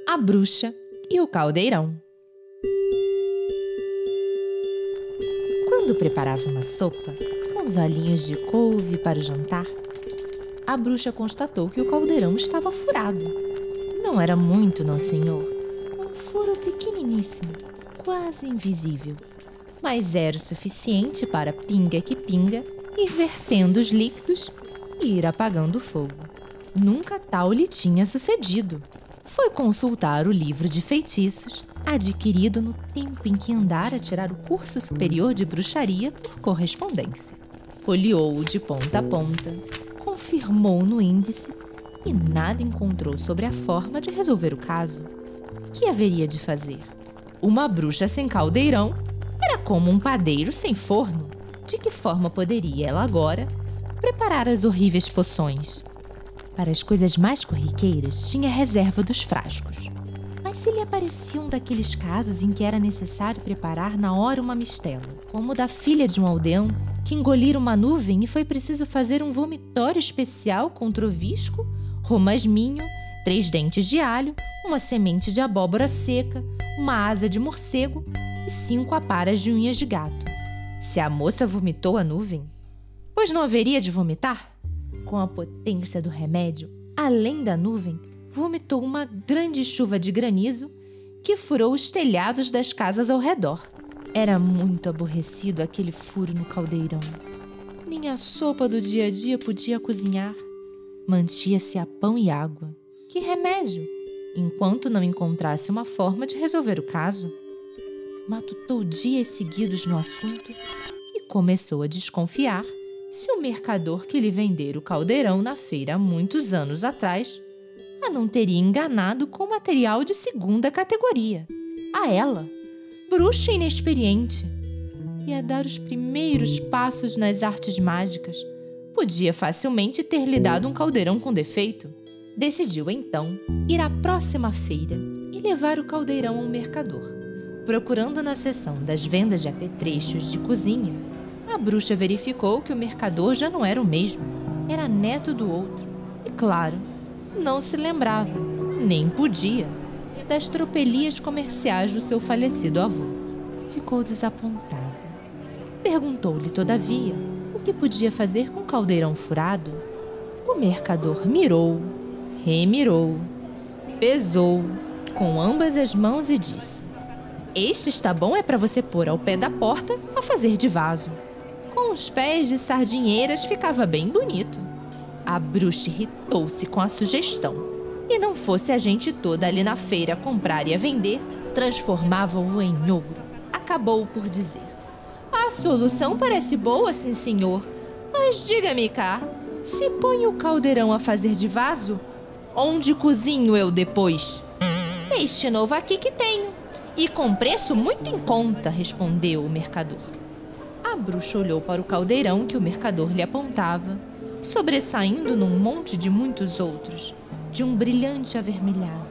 A Bruxa e o Caldeirão. Quando preparava uma sopa, com os olhinhos de couve para o jantar, a bruxa constatou que o caldeirão estava furado. Não era muito, não, senhor. Um furo pequeniníssimo, quase invisível. Mas era o suficiente para pinga que pinga, ir vertendo os líquidos e ir apagando o fogo. Nunca tal lhe tinha sucedido. Foi consultar o livro de feitiços, adquirido no tempo em que andara tirar o curso superior de bruxaria por correspondência. Folheou-o de ponta a ponta, confirmou no índice e nada encontrou sobre a forma de resolver o caso. Que haveria de fazer? Uma bruxa sem caldeirão era como um padeiro sem forno. De que forma poderia ela agora preparar as horríveis poções? Para as coisas mais corriqueiras, tinha reserva dos frascos. Mas se lhe apareciam daqueles casos em que era necessário preparar na hora uma mistela, como o da filha de um aldeão, que engolira uma nuvem e foi preciso fazer um vomitório especial com trovisco, romasminho, 3 dentes de alho, uma semente de abóbora seca, uma asa de morcego e 5 aparas de unhas de gato. Se a moça vomitou a nuvem, pois não haveria de vomitar? Com a potência do remédio, além da nuvem, vomitou uma grande chuva de granizo que furou os telhados das casas ao redor. Era muito aborrecido aquele furo no caldeirão. Nem a sopa do dia a dia podia cozinhar. Mantia-se a pão e água. Que remédio! Enquanto não encontrasse uma forma de resolver o caso. Matutou dias seguidos no assunto e começou a desconfiar se o mercador que lhe vendera o caldeirão na feira há muitos anos atrás a não teria enganado com material de 2ª categoria. A ela, bruxa inexperiente, ia dar os primeiros passos nas artes mágicas, podia facilmente ter lhe dado um caldeirão com defeito. Decidiu, então, ir à próxima feira e levar o caldeirão ao mercador. Procurando na seção das vendas de apetrechos de cozinha, a bruxa verificou que o mercador já não era o mesmo. Era neto do outro. E, claro, não se lembrava, nem podia, das tropelias comerciais do seu falecido avô. Ficou desapontada. Perguntou-lhe, todavia, o que podia fazer com o caldeirão furado. O mercador mirou, remirou, pesou com ambas as mãos e disse: "Este está bom é para você pôr ao pé da porta a fazer de vaso. Com os pés de sardinheiras ficava bem bonito." A bruxa irritou-se com a sugestão. E não fosse a gente toda ali na feira comprar e a vender, transformava-o em ouro. Acabou por dizer: "A solução parece boa, sim, senhor. Mas diga-me cá, se põe o caldeirão a fazer de vaso, onde cozinho eu depois?" "Este novo aqui que tenho. E com preço muito em conta", respondeu o mercador. A bruxa olhou para o caldeirão que o mercador lhe apontava, sobressaindo num monte de muitos outros, de um brilhante avermelhado.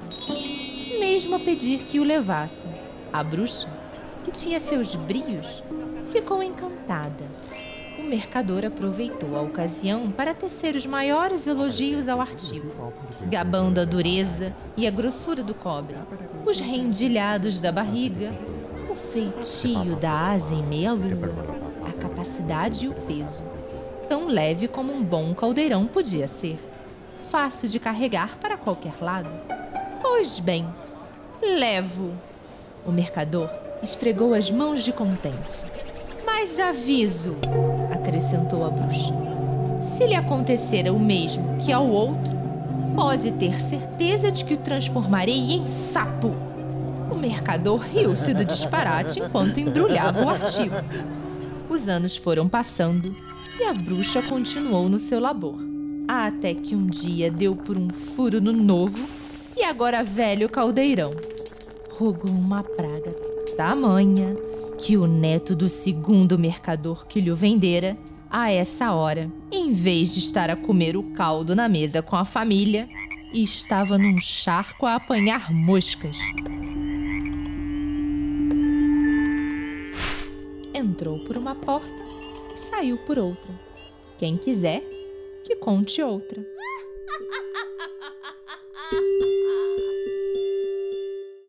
Mesmo a pedir que o levassem, a bruxa, que tinha seus brios, ficou encantada. O mercador aproveitou a ocasião para tecer os maiores elogios ao artigo, gabando a dureza e a grossura do cobre, os rendilhados da barriga, o feitio da asa em meia-lua, a capacidade e o peso, tão leve como um bom caldeirão podia ser, fácil de carregar para qualquer lado. "Pois bem, levo." O mercador esfregou as mãos de contente. "Mas aviso", acrescentou a bruxa, "se lhe acontecer o mesmo que ao outro, pode ter certeza de que o transformarei em sapo." O mercador riu-se do disparate enquanto embrulhava o artigo. Os anos foram passando e a bruxa continuou no seu labor, até que um dia deu por um furo no novo e agora velho caldeirão. Rogou uma praga tamanha que o neto do 2º mercador que lhe o vendera, a essa hora, em vez de estar a comer o caldo na mesa com a família, estava num charco a apanhar moscas. Entrou por uma porta e saiu por outra. Quem quiser, que conte outra.